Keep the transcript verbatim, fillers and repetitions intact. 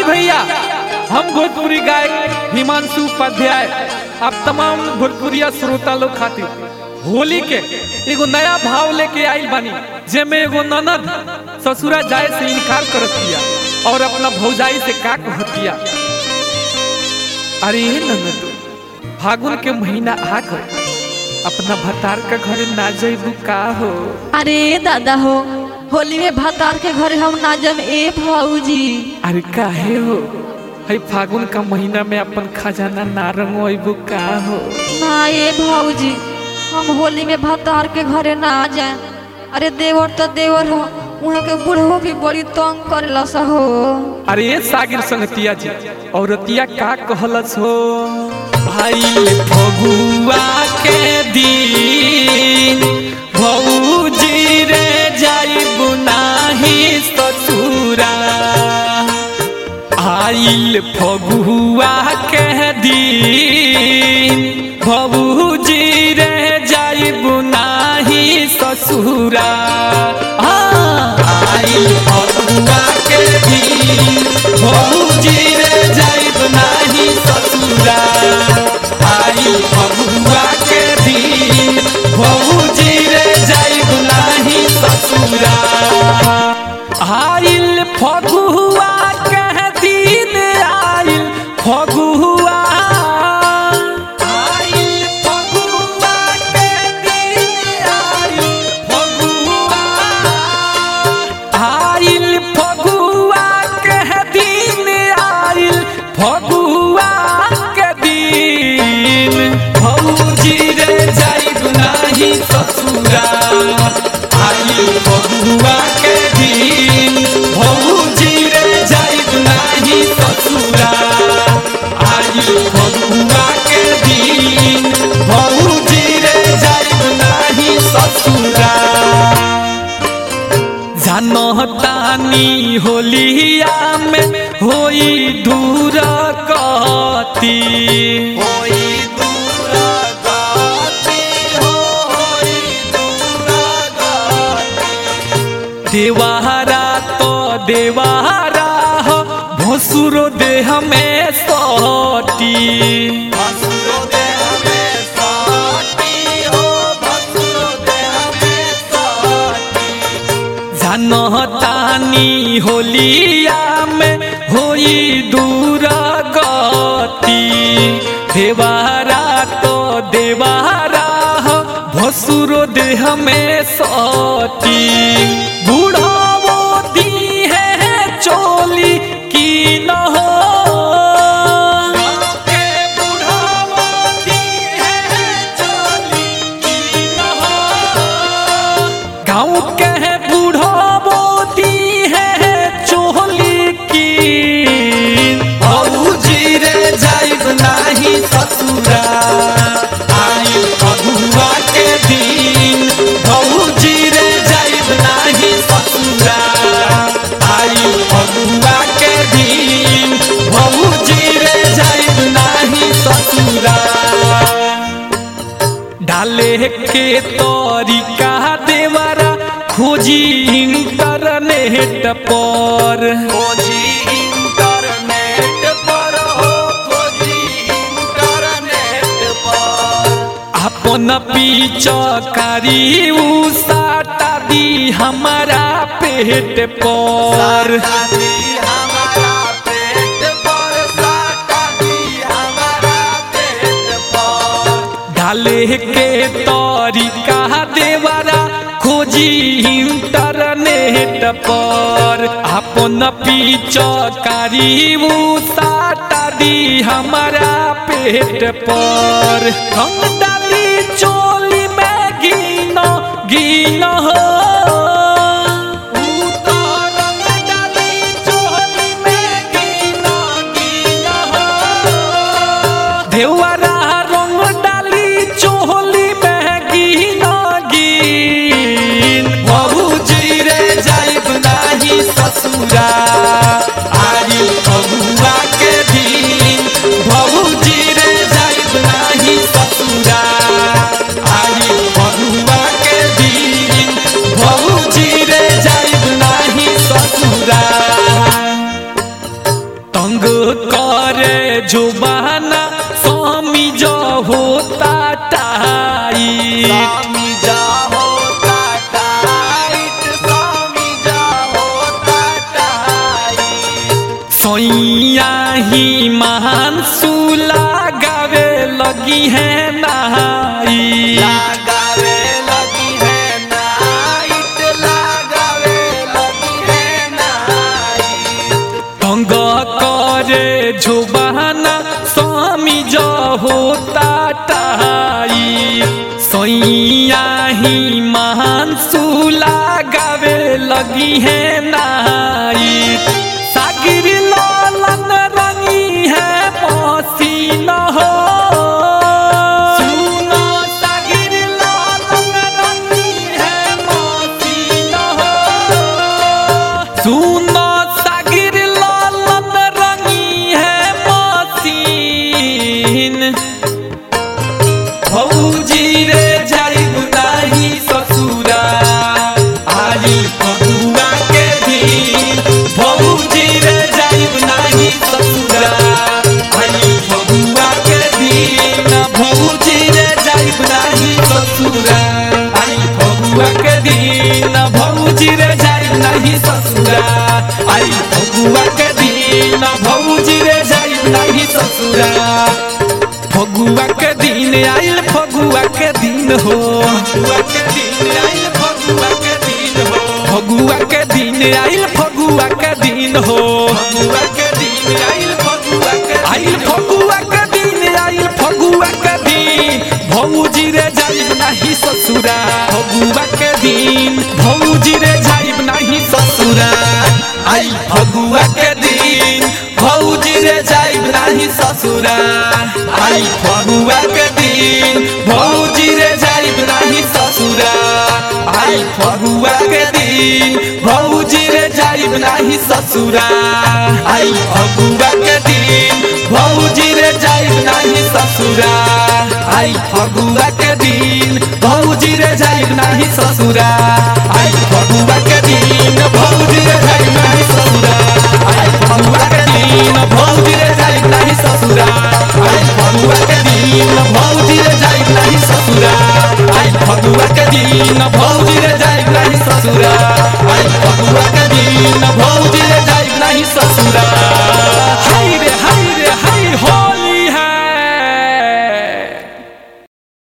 भैया, हम भोजपुरी गायक हिमांशु उपाध्याय आप तमाम भोजपुरिया श्रोता लोग खातिर होली के एगो नया भाव लेके आइल बानी, जेमे एगो ननद ससुरा जाए से इनकार करतिया और अपना भौजाई से का कहतिया। अरे ननद, फागुन के महीना आ गए, अपना भतार का घर ना जाइबू का हो? अरे दादा हो, होली में भतार के घर हम ना जम ए भौजी। अरे काहे हो? हई फागुन का महीना में अपन खजाना ना रंगवाइबू का हो? ना ए भौजी, हम होली में भतार के घरे ना जाए। अरे देवर तो देवर हो, वहाँ के बुढ़ो भी बड़ी तंग करेला सा हो। अरे ये सागिर संगतिया जी, औरतिया का कहलस हो? भाई फगुआ के दिन भौजी रे जाइबू नाही ससुरा। आइल फगुआ के दिन भौजी रे जाइबू नाही ससुरा। आइल फगुआ के दिन भौजी रे जाइबू नाही ससुरा। आइल फगुआ के दिन भौजी रे जाइबू नाही ससुरा। आइल फगुआ के दिन, आइल फगुआ, आइल फगुआ के दिन, आइल फगुआ, आइल फगुआ के दिन, आइल फगुआ के दिन भौजी रे जाइबू नाही ससुरा। आइल फगुआ के दिन भौजी रे जाइबू नाही ससुरा। आइल फगुआ के दिन भौजी रे जाइबू नाही ससुरा। जानतानी होलिया में होई दूर गति, होई दूर गति, होई दूर गति। देवारा तो देवारा हो, भसुरो देह में सटी, भसुरो देह में सटी हो, भसुरो देह में सटी। जानतानी होलिया में होई दूर गति, देवारा तो देवारा हो, भसुरो देह में सटी। बूढ़ावो दी है चोली की न हो, के बूढ़ावो दी है चोली की न हो। गाँव के बूढ़ावो दी है चोली की, भौजी रे जाइबू नाही ससुरा। आइल फगुआ के दिन भौजी रे जाइबू नाही ससुरा। आइल फगुआ के दिन भौजी रे जाइबू नाही ससुरा। डाले के तरीका देवरा खोजी इंटरनेट पर, खोजी इंटरनेट पर हो, खोजी इंटरनेट पर। अपन पिचकारी उसाटा दी हमारा पेट पर, हमारा पेट पर साटा दी हमारा पेट पर। डाले के तरीका देवरा खोजी इंटरनेट पर, अपन पिचकारी उसाटा दी हमारा पेट पर। हम डाली चोली में गिनो गिनो हो, उतारन डाली चोली में गिनो गिनो हो। देवरा रंग डाली चोली में गिनो गिन, भौजी रे जाइबू नाही ससुरा। आइल फगुआ के दिन भौजी रे जाइबू नाही ससुरा। आइल फगुआ के दिन भौजी रे जाइबू नाही ससुरा। जो बहाना स्वामी जो होता टाई स्वामी जा होता टाइट, स्वामी जा होता टाइट। सोइया ही महान सूला गावे लगी है नहाई लगावे लगी है नाइट, लगावे लगी है नाइट। तंग करे जो बहाना स्वामी जो होता टाई सोइया ही महान सूला गावे लगी है नहाई सागिर लालन रंगी है पसीना हो सुनो सागिर लालन रंगी है पसीना हो सुनो सागिर लालन रंगी है पसीन भौजी रे जाइब नाही ससुरा आई फगुआ के दिन भौजी रे जाइब नाही ससुरा आई फगुआ के दिन भौजी रे जाइब नाही ससुरा आई फगुआ के दिन भौजी रे जाइब नाही ससुरा आई फगुआ के दिन भौजी रे जाइब नाही ससुरा फगुआ के दिन आइल फगुआ के दिन हो फगुआ के दिन आइल फगुआ के दिन हो फगुआ के दिन आइल फगुआ के दिन हो फगुआ के दिन आइल फगुआ के आइल फगुआ के दिन आइल फगुआ के दिन भौजी रे जाइब नाही ससुरा फगुआ के दिन भौजी रे जाइब नाही ससुरा आई फगुआ के दिन भौजी रे जाइब नाही ससुरा आई फगुआ के दिन भौजी रे जाइब नाही ससुरा आई फगुआ के दिन भौजी रे जाइब नाही ससुरा आई फगुआ के दिन भौजी रे जाइब नाही ससुरा आई फगुआ के दिन भौजी रे जाइब नाही ससुरा।